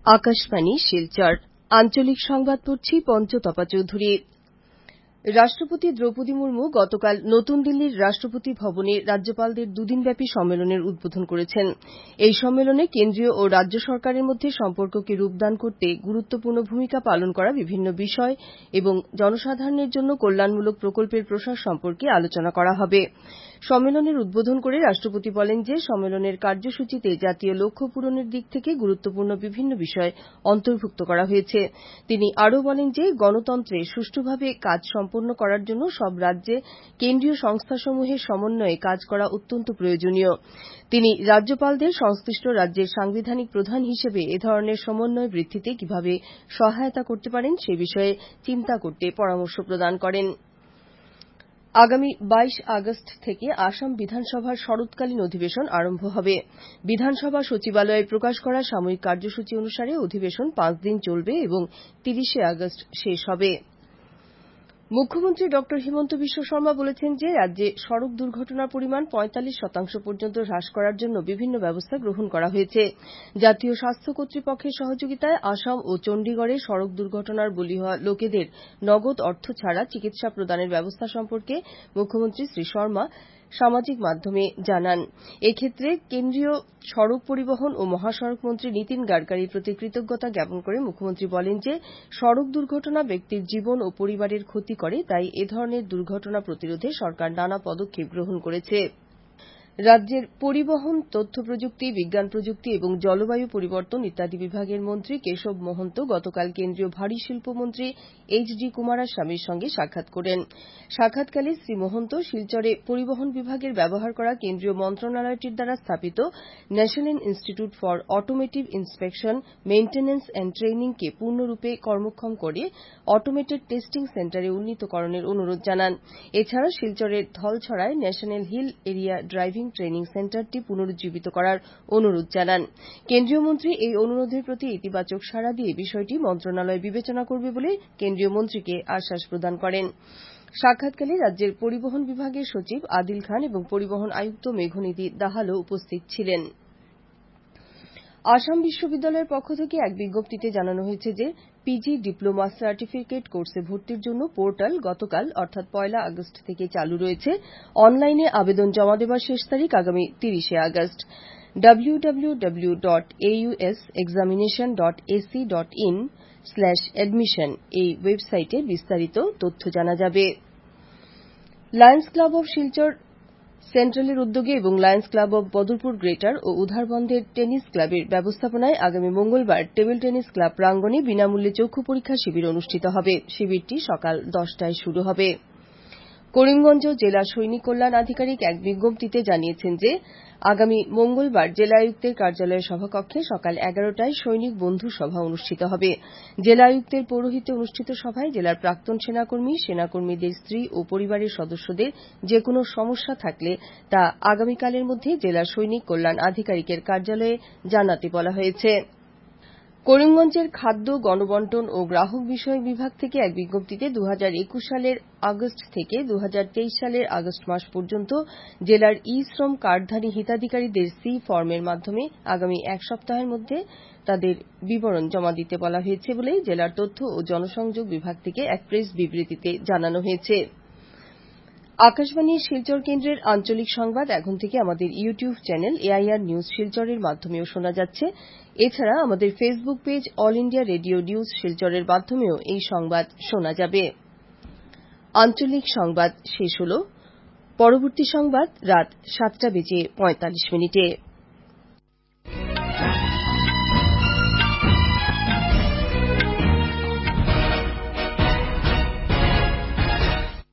আকাশবাণী শিলচর আঞ্চলিক সংবাদ পড়ছি পঞ্চতপা চৌধুরী। রাষ্ট্রপতি দ্রৌপদী মুর্মু গতকাল নতুন দিল্লির রাষ্ট্রপতি ভবনে রাজ্যপালদের দুদিনব্যাপী সম্মেলনের উদ্বোধন করেছেন। এই সম্মেলনে কেন্দ্রীয় ও রাজ্য সরকারের মধ্যে সম্পর্ককে রূপদান করতে গুরুত্বপূর্ণ ভূমিকা পালন করা বিভিন্ন বিষয় এবং জনসাধারণের জন্য কল্যাণমূলক প্রকল্পের প্রসার সম্পর্কে আলোচনা করা হবে। সম্মেলনের উদ্বোধন করে রাষ্ট্রপতি বলেন যে সম্মেলনের কার্যসূচিতে জাতীয় লক্ষ্য পূরণের দিক থেকে গুরুত্বপূর্ণ বিভিন্ন বিষয় অন্তর্ভুক্ত করা হয়েছে। তিনি আরও বলেন যে গণতন্ত্রে সুষ্ঠুভাবে কাজ সম্পন্ন করার জন্য সব রাজ্যে কেন্দ্রীয় সংস্থাসমূহের সমন্বয়ে কাজ করা অত্যন্ত প্রয়োজনীয়। তিনি রাজ্যপালদের সংশ্লিষ্ট রাজ্যের সাংবিধানিক প্রধান হিসেবে এ ধরনের সমন্বয় বৃদ্ধিতে কিভাবে সহায়তা করতে পারেন সে বিষয়ে চিন্তা করতে পরামর্শ প্রদান করেন। আগামী 22 আগস্ট থেকে আসাম বিধানসভার শরৎকালীন অধিবেশন আরম্ভ হবে। বিধানসভা সচিবালয়ে প্রকাশ করা সাময়িক কার্যসূচি অনুসারে অধিবেশন 5 দিন চলবে এবং 30 আগস্ট শেষ হবে। মুখ্যমন্ত্রী ড হিমন্ত বিশ্ব শর্মা বলেছেন যে রাজ্যে সড়ক দুর্ঘটনার পরিমাণ 45% পর্যন্ত হ্রাস করার জন্য বিভিন্ন ব্যবস্থা গ্রহণ করা হয়েছে। জাতীয় স্বাস্থ্য কর্তৃপক্ষের সহযোগিতায় আসাম ও চণ্ডীগড়ে সড়ক দুর্ঘটনার বলি হওয়া লোকেদের নগদ অর্থ ছাড়া চিকিৎসা প্রদানের ব্যবস্থা সম্পর্কে মুখ্যমন্ত্রী শ্রী শর্মা সামাজিক মাধ্যমে জানান। এক্ষেত্রে কেন্দ্রীয় সড়ক পরিবহন ও মহাসড়ক মন্ত্রী নীতিন গাডকারির প্রতি কৃতজ্ঞতা জ্ঞাপন করে মুখ্যমন্ত্রী বলেন যে সড়ক দুর্ঘটনা ব্যক্তির জীবন ও পরিবারের ক্ষতি করে, তাই এ ধরনের দুর্ঘটনা প্রতিরোধে সরকার নানা পদক্ষেপ গ্রহণ করেছে। রাজ্যের পরিবহন, তথ্য প্রযুক্তি, বিজ্ঞান প্রযুক্তি এবং জলবায়ু পরিবর্তন ইত্যাদি বিভাগের মন্ত্রী কেশব মহন্ত গতকাল কেন্দ্রীয় ভারী শিল্প মন্ত্রী এইচ.ডি. কুমারস্বামীর সঙ্গে সাক্ষাৎ করেন। সাক্ষাৎকালে শ্রী মহন্ত শিলচরে পরিবহন বিভাগের ব্যবহার করা কেন্দ্রীয় মন্ত্রণালয়টির দ্বারা স্থাপিত national institute for automotive inspection, maintenance and ট্রেনিংকে পূর্ণরূপে কর্মক্ষম করে অটোমেটেড টেস্টিং সেন্টারে উন্নীতকরণের অনুরোধ জানান। এছাড়া শিলচরের ধলছড়ায় national hill area driving training সেন্টারটি পুনরুজ্জীবিত করার অনুরোধ জানান। কেন্দ্রীয় মন্ত্রী এই অনুরোধের প্রতি ইতিবাচক সাড়া দিয়ে বিষয়টি মন্ত্রণালয় বিবেচনা করবে বলে কেন্দ্রীয় মন্ত্রীকে আশ্বাস প্রদান করেন। সাক্ষাৎকালে রাজ্যের পরিবহন বিভাগের সচিব আদিল খান এবং পরিবহন আয়ুক্ত মেঘনিধি দাহালও উপস্থিত ছিলেন। আসাম বিশ্ববিদ্যালয়ের পক্ষ থেকে এক বিজ্ঞপ্তিতে জানানো হয়েছে যে পিজি ডিপ্লোমা সার্টিফিকেট কোর্সে ভর্তির জন্য পোর্টাল গতকাল অর্থাৎ 1 আগস্ট থেকে চালু রয়েছে। অনলাইনে আবেদন জমা দেবার শেষ তারিখ আগামী 30 আগস্ট। www.ausexamination.ac.in/admission এই ওয়েবসাইটে বিস্তারিত তথ্য জানা যাবে। লায়ন্স ক্লাব অব শিলচর সেন্ট্রালের উদ্যোগে এবং lions club of Badarpur greater ও উধারবন্দের টেনিস ক্লাবের ব্যবস্থাপনায় আগামী মঙ্গলবার টেবিল টেনিস ক্লাব প্রাঙ্গণে বিনামূল্যে চক্ষু পরীক্ষা শিবির অনুষ্ঠিত হবে। শিবিরটি সকাল 10টায় শুরু হবে। করিমগঞ্জ জেলা সৈনিক কল্যাণ আধিকারিক এক বিজ্ঞপ্তিতে জানিয়েছেন যে আগামী মঙ্গলবার জেলা আয়ুক্তের কার্যালয়ের সভাকক্ষে সকাল 11টায় সৈনিক বন্ধু সভা অনুষ্ঠিত হবে। জেলা আয়ুক্তের পৌরোহিত্যে অনুষ্ঠিত সভায় জেলার প্রাক্তন সেনাকর্মী, সেনাকর্মীদের স্ত্রী ও পরিবারের সদস্যদের যে কোনো সমস্যা থাকলে তা আগামীকালের মধ্যে জেলা সৈনিক কল্যাণ আধিকারিকের কার্যালয়ে জানাতে বলা হয়েছে। করিমগঞ্জের খাদ্য, গণবণ্টন ও গ্রাহক বিষয়ক বিভাগ থেকে এক বিজ্ঞপ্তিতে 2021 সালের আগস্ট থেকে 2023 সালের আগস্ট মাস পর্যন্ত জেলার ই-শ্রম কার্ডধারী হিতাধিকারীদের সি ফর্মের মাধ্যমে আগামী এক সপ্তাহের মধ্যে তাদের বিবরণ জমা দিতে বলা হয়েছে বলে জেলার তথ্য ও জনসংযোগ বিভাগ থেকে এক প্রেস বিবৃতিতে জানানো হয়েছে। আকাশবাণীর শিলচর কেন্দ্রের আঞ্চলিক সংবাদ এখন থেকে আমাদের ইউটিউব চ্যানেল এআইআর নিউজ শিলচরের মাধ্যমেও শোনা যাচ্ছে। এছাড়া আমাদের Facebook page All India Radio News শিলচরের মাধ্যমেও এই সংবাদ শোনা যাবে। আঞ্চলিক সংবাদ শেষ হল। পরবর্তী সংবাদ রাত 7:45 মিনিটে।